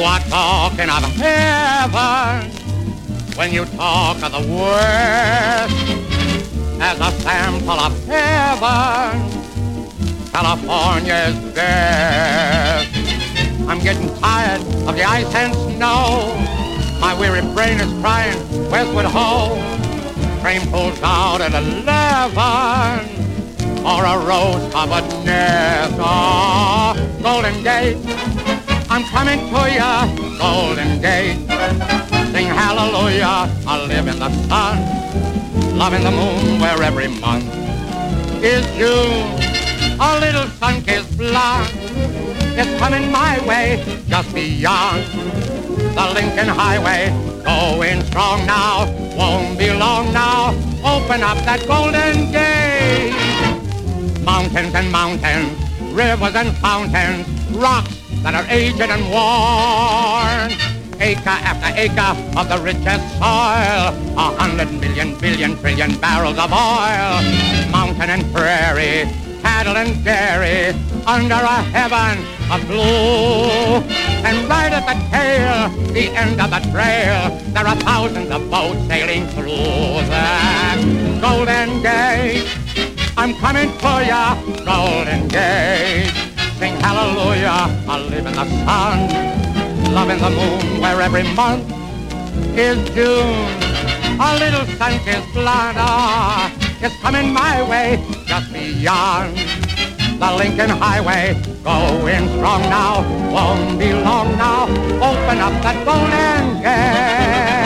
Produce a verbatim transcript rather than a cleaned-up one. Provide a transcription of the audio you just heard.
are talking of heaven when you talk of the West. As a sample of heaven, California's best. I'm getting tired of the ice and snow. My weary brain is crying, westward ho. Train pulls out at eleven, or a rose-covered nest. Oh, Golden Gate, I'm coming to ya, Golden Gate. Sing hallelujah, I live in the sun, loving the moon where every month is June. A little sun-kissed blonde is coming my way, just beyond the Lincoln Highway. Going strong now, won't be long now. Open up that Golden Gate. Mountains and mountains, rivers and fountains, rocks that are aged and worn. Acre after acre of the richest soil, a hundred million, billion, trillion barrels of oil. Mountain and prairie, cattle and dairy, under a heaven of blue. And right at the tail, the end of the trail, there are thousands of boats sailing through that Golden Gate. I'm coming for ya, Golden Gate. Sing hallelujah, I live in the sun, loving the moon where every month is June. A little sun-kissed blonde ah, is coming my way, just beyond the Lincoln Highway. Going strong now, won't be long now. Open up that Golden Gate.